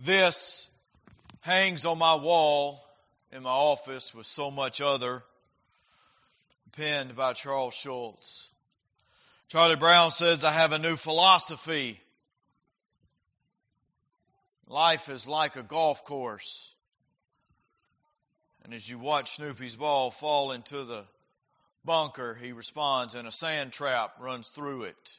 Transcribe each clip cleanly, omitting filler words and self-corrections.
This hangs on my wall in my office with so much other, penned by Charles Schulz. Charlie Brown says, I have a new philosophy. Life is like a golf course. And as you watch Snoopy's ball fall into the bunker, he responds, and a sand trap runs through it.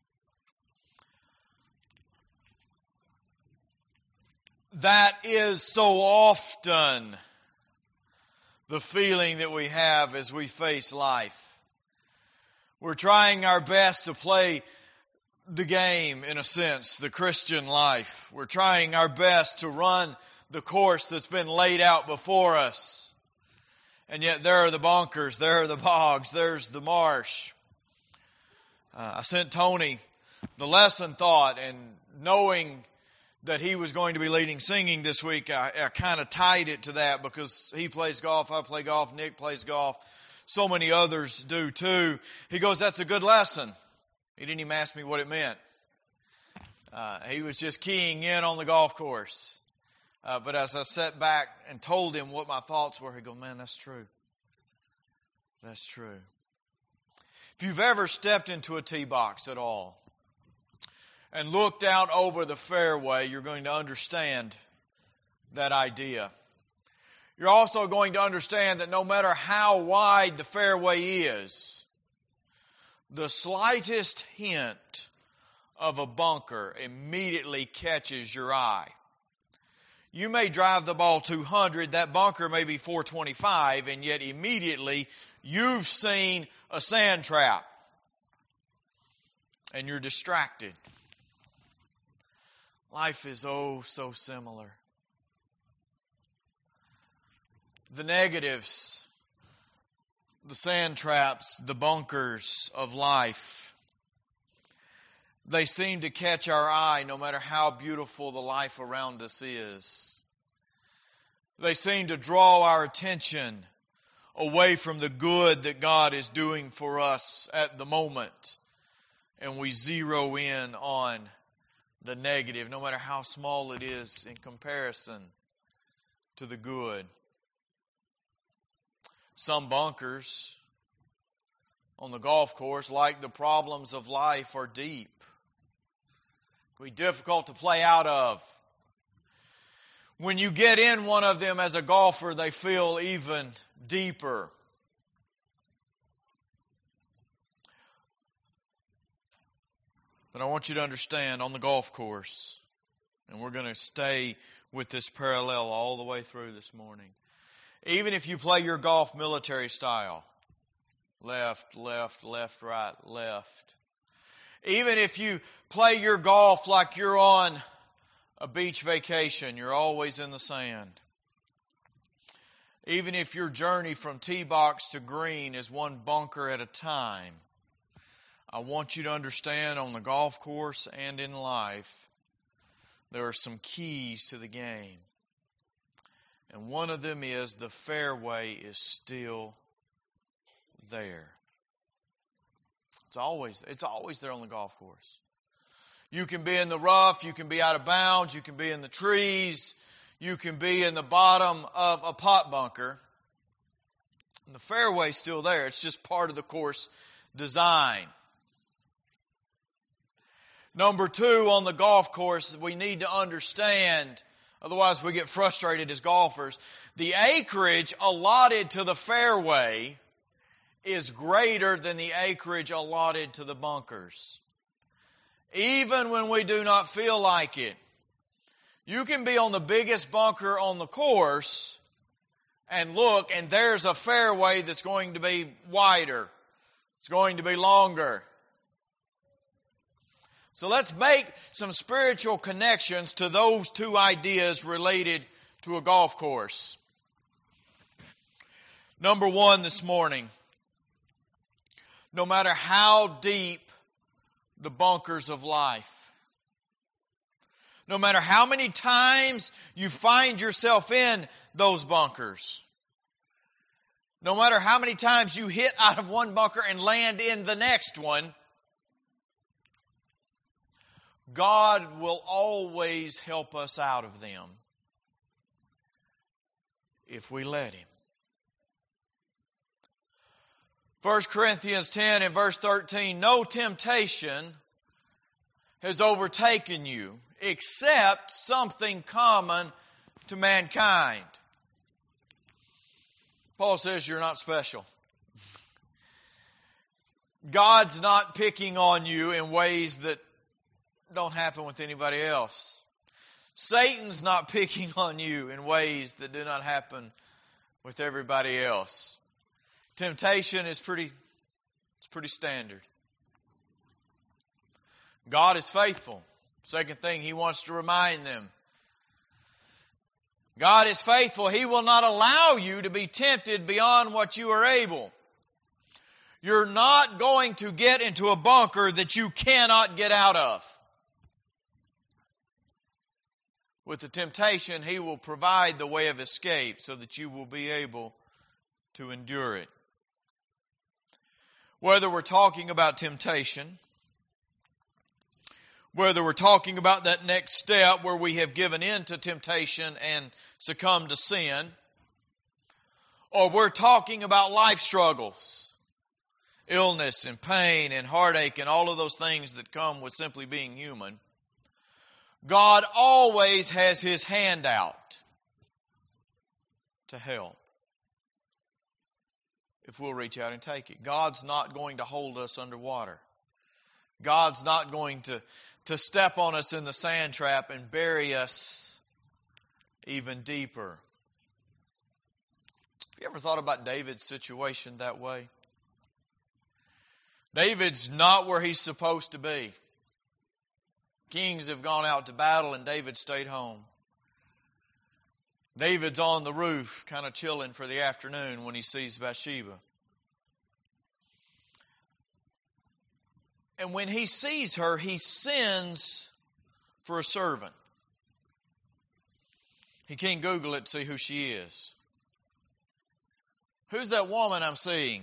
That is so often the feeling that we have as we face life. We're trying our best to play the game, in a sense, the Christian life. We're trying our best to run the course that's been laid out before us. And yet there are the bunkers, there are the bogs, there's the marsh. I sent Tony the lesson thought, and knowing that he was going to be leading singing this week, I kind of tied it to that because he plays golf, I play golf, Nick plays golf. So many others do too. He goes, that's a good lesson. He didn't even ask me what it meant. He was just keying in on the golf course. But as I sat back and told him what my thoughts were, he goes, man, that's true. That's true. If you've ever stepped into a tee box at all and looked out over the fairway, you're going to understand that idea. You're also going to understand that no matter how wide the fairway is, the slightest hint of a bunker immediately catches your eye. You may drive the ball 200, that bunker may be 425, and yet immediately you've seen a sand trap. And you're distracted. Life is oh so similar. The negatives, the sand traps, the bunkers of life, they seem to catch our eye no matter how beautiful the life around us is. They seem to draw our attention away from the good that God is doing for us at the moment. And we zero in on the negative, no matter how small it is in comparison to the good. Some bunkers on the golf course, like the problems of life, are deep. It can be difficult to play out of. When you get in one of them as a golfer, they feel even deeper. But I want you to understand, on the golf course, and we're going to stay with this parallel all the way through this morning. Even if you play your golf military style, left, left, left, right, left. Even if you play your golf like you're on a beach vacation, you're always in the sand. Even if your journey from tee box to green is one bunker at a time, I want you to understand, on the golf course and in life, there are some keys to the game. And one of them is the fairway is still there. It's always there on the golf course. You can be in the rough, you can be out of bounds, you can be in the trees, you can be in the bottom of a pot bunker. And the fairway's still there. It's just part of the course design. Number two, on the golf course, we need to understand, otherwise we get frustrated as golfers, the acreage allotted to the fairway is greater than the acreage allotted to the bunkers. Even when we do not feel like it. You can be on the biggest bunker on the course and look, and there's a fairway that's going to be wider. It's going to be longer. So let's make some spiritual connections to those two ideas related to a golf course. Number one this morning, no matter how deep the bunkers of life, no matter how many times you find yourself in those bunkers, no matter how many times you hit out of one bunker and land in the next one, God will always help us out of them if we let Him. 1 Corinthians 10 and verse 13, no temptation has overtaken you except something common to mankind. Paul says you're not special. God's not picking on you in ways that don't happen with anybody else. Satan's not picking on you in ways that do not happen with everybody else. Temptation is pretty standard. God is faithful. Second thing He wants to remind them. God is faithful. He will not allow you to be tempted beyond what you are able. You're not going to get into a bunker that you cannot get out of. With the temptation, He will provide the way of escape so that you will be able to endure it. Whether we're talking about temptation, whether we're talking about that next step where we have given in to temptation and succumbed to sin, or we're talking about life struggles, illness and pain and heartache and all of those things that come with simply being human, God always has His hand out to help if we'll reach out and take it. God's not going to hold us underwater. God's not going to step on us in the sand trap and bury us even deeper. Have you ever thought about David's situation that way? David's not where he's supposed to be. Kings have gone out to battle and David stayed home. David's on the roof, kind of chilling for the afternoon when he sees Bathsheba. And when he sees her, he sends for a servant. He can't Google it to see who she is. Who's that woman I'm seeing?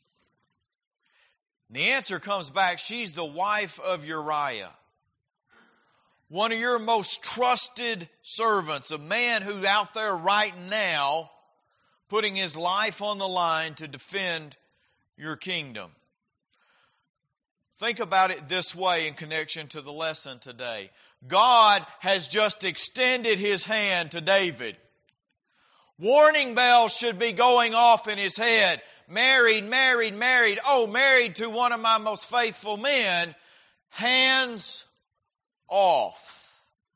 And the answer comes back, she's the wife of Uriah. One of your most trusted servants, a man who's out there right now putting his life on the line to defend your kingdom. Think about it this way in connection to the lesson today. God has just extended His hand to David. Warning bells should be going off in his head. Married. Oh, married to one of my most faithful men. Hands off.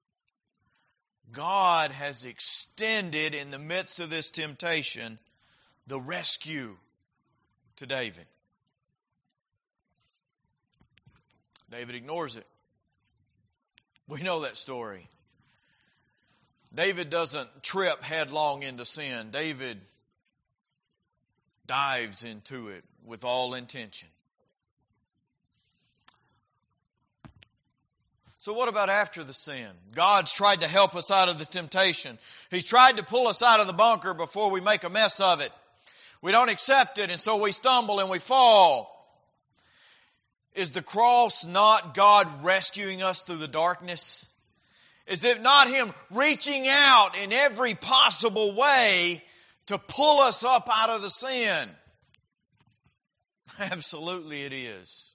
God has extended in the midst of this temptation the rescue to David. David ignores it. We know that story. David doesn't trip headlong into sin. David dives into it with all intention. So what about after the sin? God's tried to help us out of the temptation. He's tried to pull us out of the bunker before we make a mess of it. We don't accept it, and so we stumble and we fall. Is the cross not God rescuing us through the darkness? Is it not Him reaching out in every possible way to pull us up out of the sin? Absolutely it is.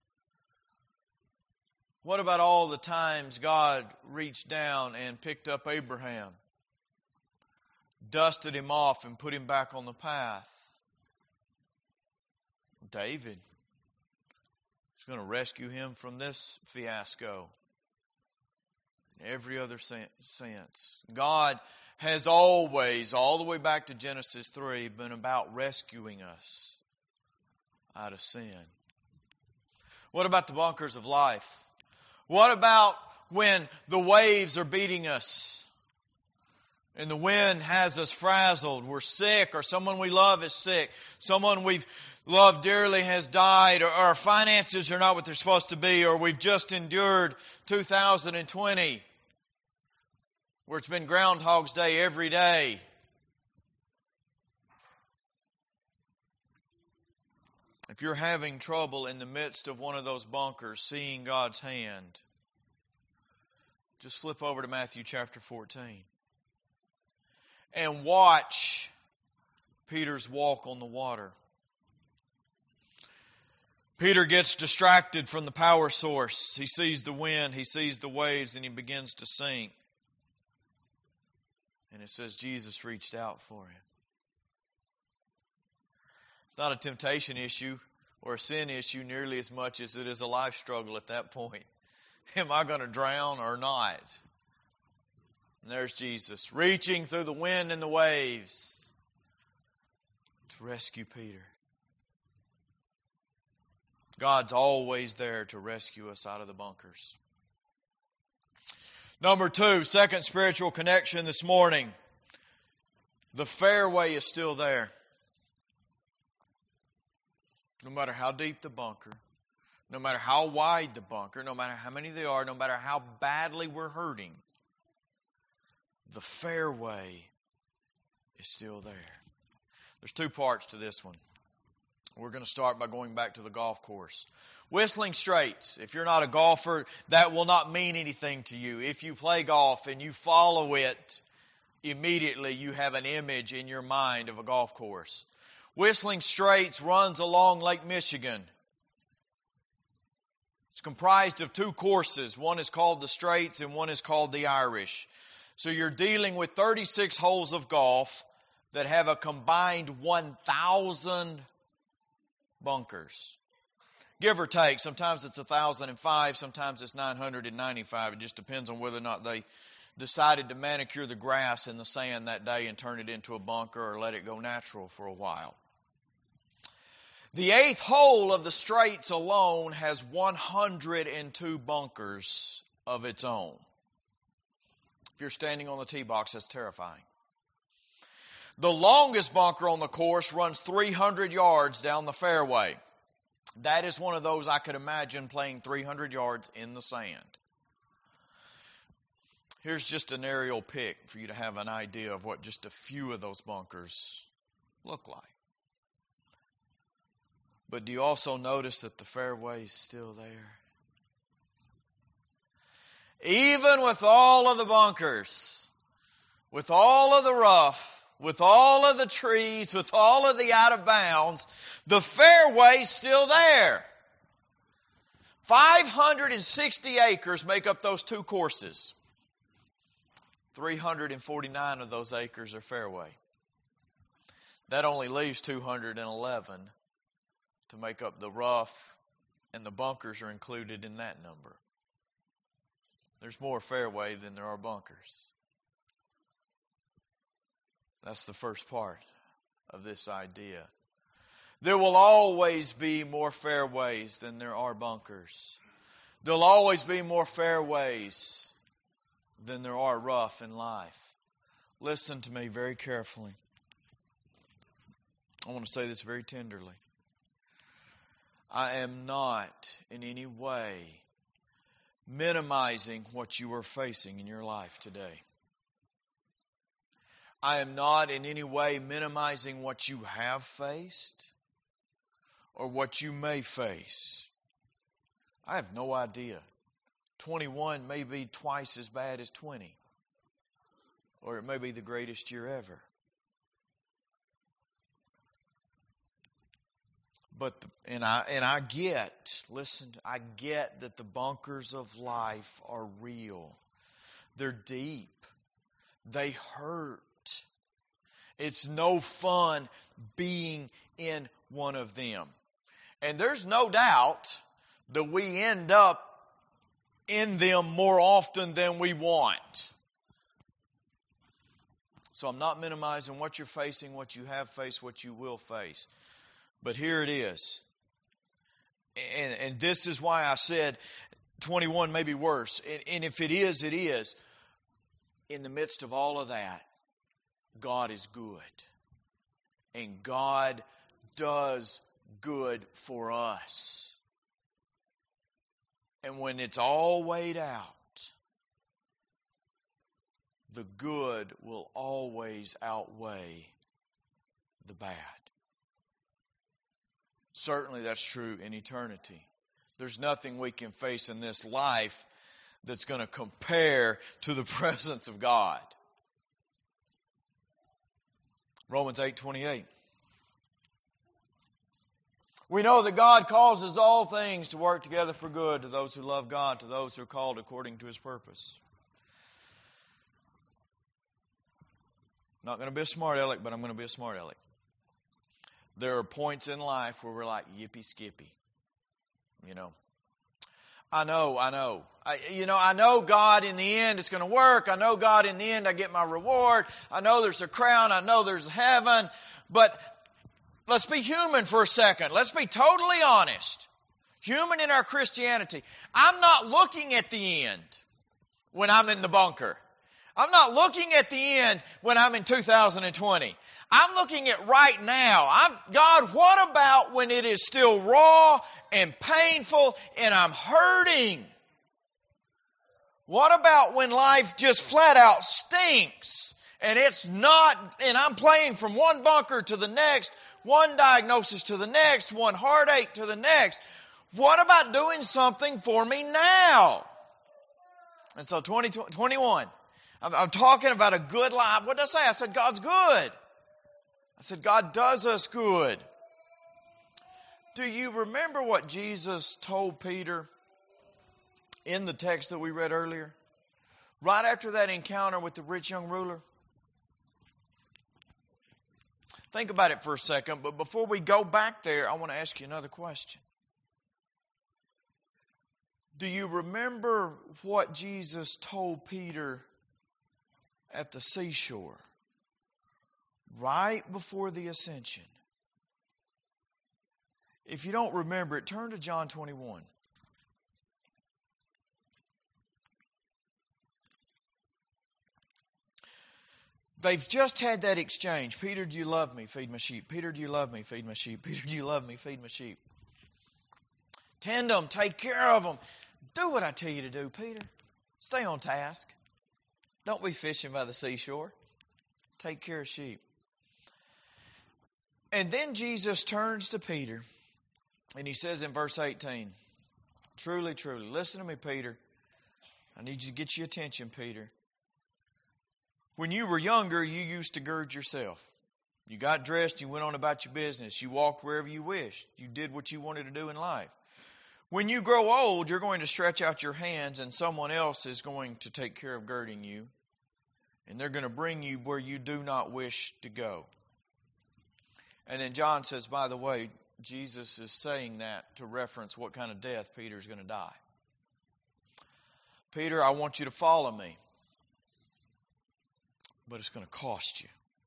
What about all the times God reached down and picked up Abraham, dusted him off and put him back on the path? David is going to rescue him from this fiasco. In every other sense. God has always, all the way back to Genesis 3, been about rescuing us out of sin. What about the bunkers of life? What about when the waves are beating us and the wind has us frazzled? We're sick, or someone we love is sick. Someone we've loved dearly has died, or our finances are not what they're supposed to be, or we've just endured 2020 where it's been Groundhog's Day every day. If you're having trouble in the midst of one of those bunkers seeing God's hand, Just flip over to Matthew chapter 14. And watch Peter's walk on the water. Peter gets distracted from the power source. He sees the wind, he sees the waves, and he begins to sink. And it says Jesus reached out for him. It's not a temptation issue or a sin issue nearly as much as it is a life struggle at that point. Am I going to drown or not? And there's Jesus reaching through the wind and the waves to rescue Peter. God's always there to rescue us out of the bunkers. Number 2, second spiritual connection this morning. The fairway is still there. No matter how deep the bunker, no matter how wide the bunker, no matter how many there are, no matter how badly we're hurting, the fairway is still there. There's 2 parts to this one. We're going to start by going back to the golf course. Whistling Straits, if you're not a golfer, that will not mean anything to you. If you play golf and you follow it, immediately you have an image in your mind of a golf course. Whistling Straits runs along Lake Michigan. It's comprised of 2 courses. One is called the Straits and one is called the Irish. So you're dealing with 36 holes of golf that have a combined 1,000 bunkers. Give or take. Sometimes it's 1,005, sometimes it's 995. It just depends on whether or not they decided to manicure the grass in the sand that day and turn it into a bunker or let it go natural for a while. The 8th hole of the Straits alone has 102 bunkers of its own. If you're standing on the tee box, that's terrifying. The longest bunker on the course runs 300 yards down the fairway. That is one of those I could imagine playing 300 yards in the sand. Here's just an aerial pic for you to have an idea of what just a few of those bunkers look like. But do you also notice that the fairway is still there? Even with all of the bunkers, with all of the rough, with all of the trees, with all of the out of bounds, the fairway's still there. 560 acres make up those 2 courses. 349 of those acres are fairway. That only leaves 211 to make up the rough, and the bunkers are included in that number. There's more fairway than there are bunkers. That's the first part of this idea. There will always be more fairways than there are bunkers. There'll always be more fairways than there are rough in life. Listen to me very carefully. I want to say this very tenderly. I am not in any way minimizing what you are facing in your life today. I am not in any way minimizing what you have faced or what you may face. I have no idea. 21 may be twice as bad as 20. Or it may be the greatest year ever. I get that the bunkers of life are real. They're deep. They hurt. It's no fun being in one of them. And there's no doubt that we end up in them more often than we want. So I'm not minimizing what you're facing, what you have faced, what you will face. But here it is. And this is why I said 21 may be worse. And if it is, it is. In the midst of all of that, God is good. And God does good for us. And when it's all weighed out, the good will always outweigh the bad. Certainly that's true in eternity. There's nothing we can face in this life that's going to compare to the presence of God. Romans 8:28. We know that God causes all things to work together for good to those who love God, to those who are called according to His purpose. I'm not going to be a smart aleck, but I'm going to be a smart aleck. There are points in life where we're like, yippee skippy. I know. I know God in the end is going to work. I know God in the end I get my reward. I know there's a crown. I know there's heaven. But let's be human for a second. Let's be totally honest. Human in our Christianity. I'm not looking at the end when I'm in the bunker. I'm not looking at the end when I'm in 2020. I'm looking at right now. God, what about when it is still raw and painful and I'm hurting? What about when life just flat out stinks and it's not, and I'm playing from one bunker to the next, one diagnosis to the next, one heartache to the next? What about doing something for me now? And so 2021, I'm talking about a good life. What did I say? I said God's good. I said, God does us good. Do you remember what Jesus told Peter in the text that we read earlier? Right after that encounter with the rich young ruler? Think about it for a second, but before we go back there, I want to ask you another question. Do you remember what Jesus told Peter at the seashore? Right before the ascension. If you don't remember it, turn to John 21. They've just had that exchange. Peter, do you love me? Feed my sheep. Peter, do you love me? Feed my sheep. Peter, do you love me? Feed my sheep. Tend them. Take care of them. Do what I tell you to do, Peter. Stay on task. Don't be fishing by the seashore. Take care of sheep. And then Jesus turns to Peter and He says in verse 18, truly, truly, listen to me, Peter. I need you to get your attention, Peter. When you were younger, you used to gird yourself. You got dressed, you went on about your business. You walked wherever you wished. You did what you wanted to do in life. When you grow old, you're going to stretch out your hands and someone else is going to take care of girding you. And they're going to bring you where you do not wish to go. And then John says, by the way, Jesus is saying that to reference what kind of death Peter's going to die. Peter, I want you to follow me. But it's going to cost you.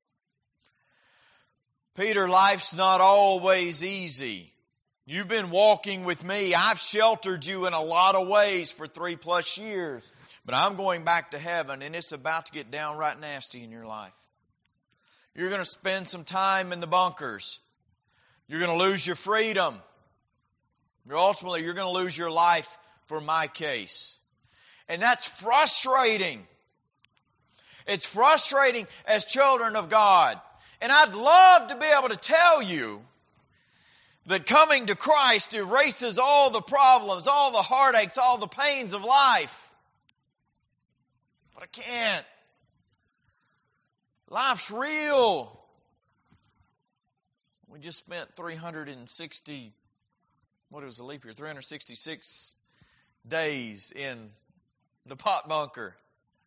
Peter, life's not always easy. You've been walking with me. I've sheltered you in a lot of ways for 3+ years. But I'm going back to heaven, and it's about to get downright nasty in your life. You're going to spend some time in the bunkers. You're going to lose your freedom. Ultimately, you're going to lose your life for my case. And that's frustrating. It's frustrating as children of God. And I'd love to be able to tell you that coming to Christ erases all the problems, all the heartaches, all the pains of life. But I can't. Life's real. We just spent 366 days in the pot bunker.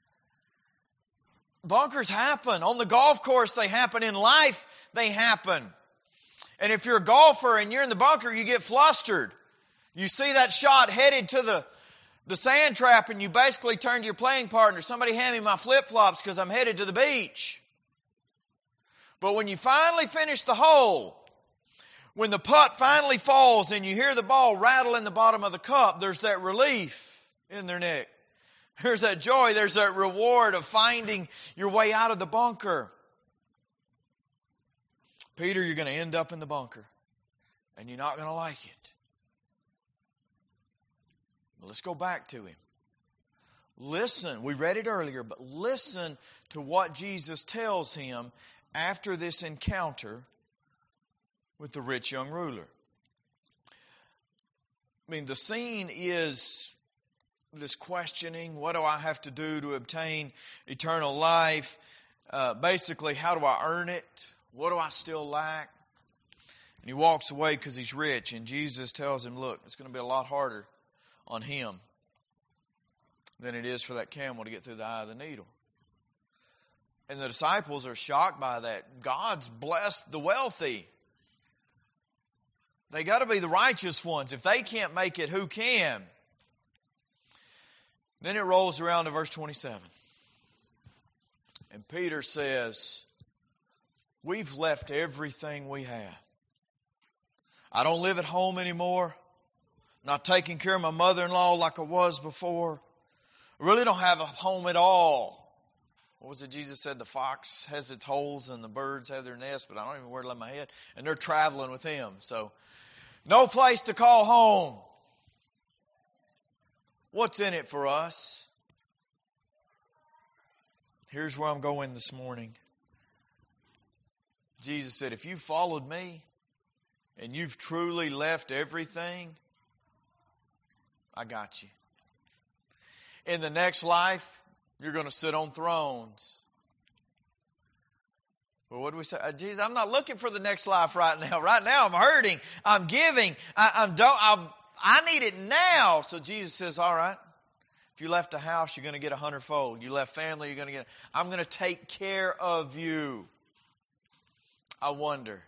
Bunkers happen. On the golf course, they happen. In life, they happen. And if you're a golfer and you're in the bunker, you get flustered. You see that shot headed to the sand trap and you basically turn to your playing partner, somebody hand me my flip-flops because I'm headed to the beach. But when you finally finish the hole, when the putt finally falls and you hear the ball rattle in the bottom of the cup, there's that relief in their neck. There's that joy, there's that reward of finding your way out of the bunker. Peter, you're going to end up in the bunker, and you're not going to like it. But let's go back to him. Listen, we read it earlier, but listen to what Jesus tells him after this encounter with the rich young ruler. I mean, the scene is this questioning. What do I have to do to obtain eternal life? Basically, how do I earn it? What do I still lack? And he walks away because he's rich. And Jesus tells him, look, it's going to be a lot harder on him than it is for that camel to get through the eye of the needle. And the disciples are shocked by that. God's blessed the wealthy. They got to be the righteous ones. If they can't make it, who can? Then it rolls around to verse 27. And Peter says, we've left everything we have. I don't live at home anymore. Not taking care of my mother-in-law like I was before. I really don't have a home at all. What was it Jesus said? The fox has its holes and the birds have their nests, but I don't even know where to lay my head. And they're traveling with him. So, no place to call home. What's in it for us? Here's where I'm going this morning. Jesus said, if you followed me and you've truly left everything, I got you. In the next life, you're going to sit on thrones. Well, what do we say? Jesus, I'm not looking for the next life right now. Right now, I'm hurting. I'm giving. I need it now. So Jesus says, all right. If you left a house, you're going to get 100-fold. You left family, you're going to get. I'm going to take care of you. I wonder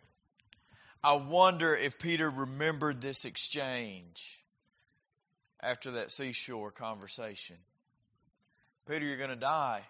if Peter remembered this exchange after that seashore conversation. Peter, you're going to die.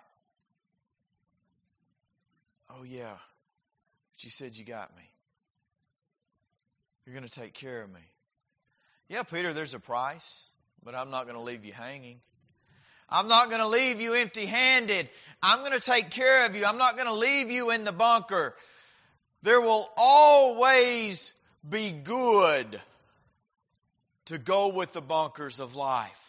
Oh, yeah. But you said you got me. You're going to take care of me. Yeah, Peter, there's a price, but I'm not going to leave you hanging. I'm not going to leave you empty-handed. I'm going to take care of you. I'm not going to leave you in the bunker. There will always be good to go with the bunkers of life.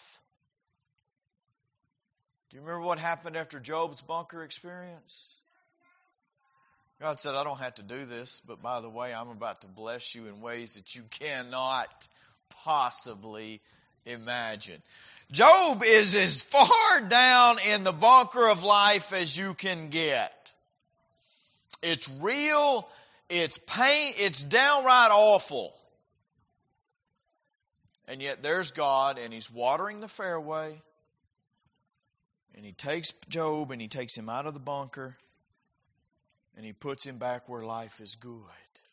Do you remember what happened after Job's bunker experience? God said, I don't have to do this, but by the way, I'm about to bless you in ways that you cannot possibly imagine. Job is as far down in the bunker of life as you can get. It's real, it's pain, it's downright awful. And yet there's God, and He's watering the fairway. And He takes Job and He takes him out of the bunker and He puts him back where life is good.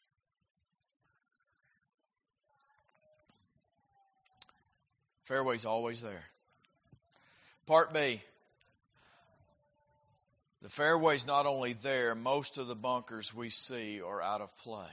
Fairway's always there. Part B. The fairway's not only there, most of the bunkers we see are out of play.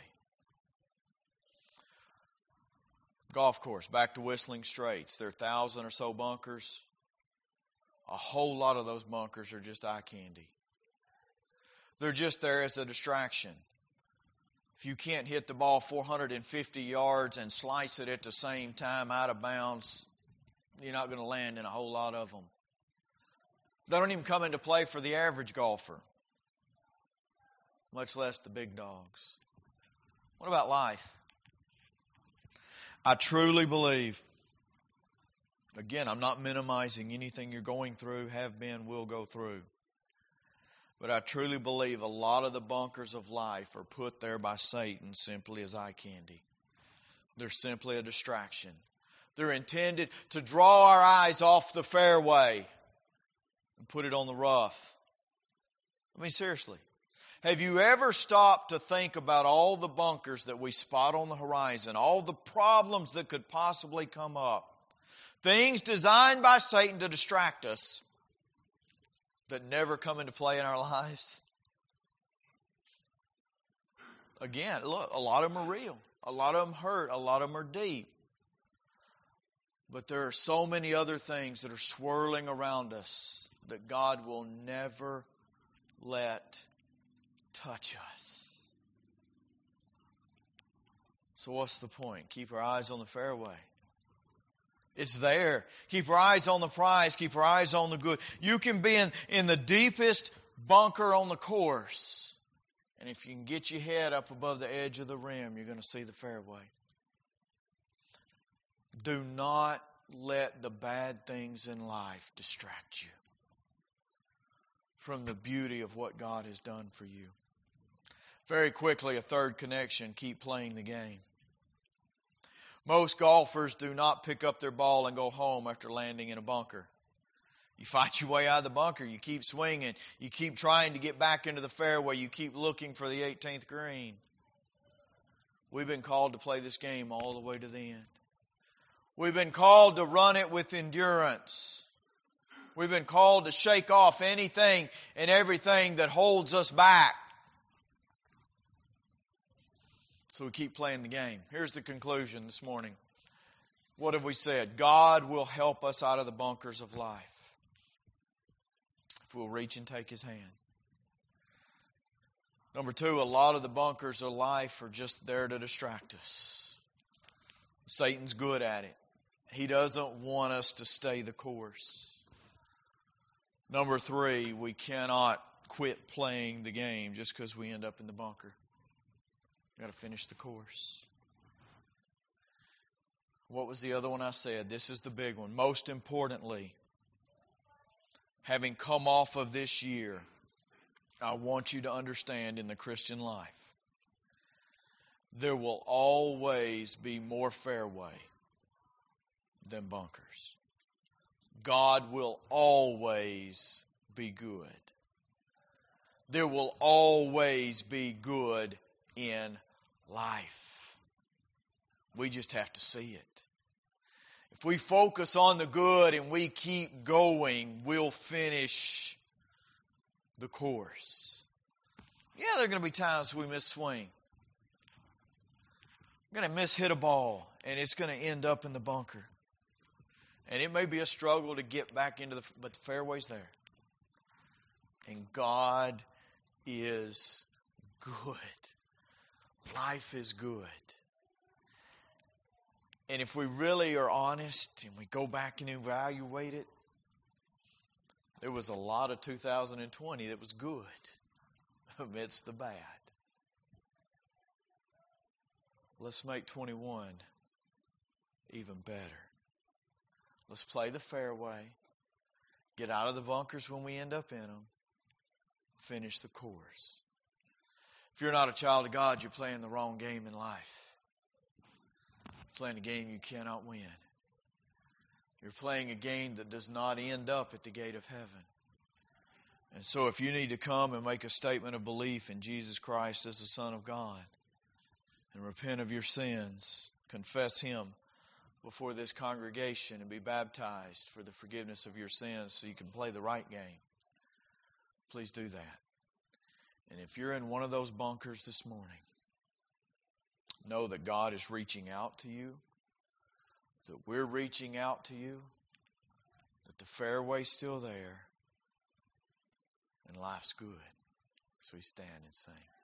Golf course, back to Whistling Straits. There are 1,000 or so bunkers. A whole lot of those bunkers are just eye candy. They're just there as a distraction. If you can't hit the ball 450 yards and slice it at the same time out of bounds, you're not going to land in a whole lot of them. They don't even come into play for the average golfer, much less the big dogs. What about life? I truly believe, again, I'm not minimizing anything you're going through, have been, will go through. But I truly believe a lot of the bunkers of life are put there by Satan simply as eye candy. They're simply a distraction. They're intended to draw our eyes off the fairway and put it on the rough. I mean, seriously. Have you ever stopped to think about all the bunkers that we spot on the horizon, all the problems that could possibly come up? Things designed by Satan to distract us that never come into play in our lives. Again, look, a lot of them are real. A lot of them hurt. A lot of them are deep. But there are so many other things that are swirling around us that God will never let touch us. So what's the point? Keep our eyes on the fairway. It's there. Keep our eyes on the prize. Keep our eyes on the good. You can be in the deepest bunker on the course. And if you can get your head up above the edge of the rim, you're going to see the fairway. Do not let the bad things in life distract you from the beauty of what God has done for you. Very quickly, a third connection, keep playing the game. Most golfers do not pick up their ball and go home after landing in a bunker. You fight your way out of the bunker. You keep swinging. You keep trying to get back into the fairway. You keep looking for the 18th green. We've been called to play this game all the way to the end. We've been called to run it with endurance. We've been called to shake off anything and everything that holds us back. So we keep playing the game. Here's the conclusion this morning. What have we said? God will help us out of the bunkers of life if we'll reach and take His hand. Number two, a lot of the bunkers of life are just there to distract us. Satan's good at it. He doesn't want us to stay the course. Number three, we cannot quit playing the game just because we end up in the bunker. We've got to finish the course. What was the other one I said? This is the big one. Most importantly, having come off of this year, I want you to understand in the Christian life, there will always be more fairway than bunkers. God will always be good. There will always be good in life. We just have to see it. If we focus on the good and we keep going, we'll finish the course. Yeah, there are going to be times we miss swing. We're going to miss hit a ball, and it's going to end up in the bunker. And it may be a struggle to get back into but the fairway's there. And God is good. Life is good. And if we really are honest and we go back and evaluate it, there was a lot of 2020 that was good amidst the bad. Let's make 21 even better. Let's play the fairway, get out of the bunkers when we end up in them, finish the course. If you're not a child of God, you're playing the wrong game in life. You're playing a game you cannot win. You're playing a game that does not end up at the gate of heaven. And so if you need to come and make a statement of belief in Jesus Christ as the Son of God and repent of your sins, confess Him before this congregation and be baptized for the forgiveness of your sins so you can play the right game, please do that. And if you're in one of those bunkers this morning, know that God is reaching out to you, that we're reaching out to you, that the fairway's still there, and life's good. So we stand and sing.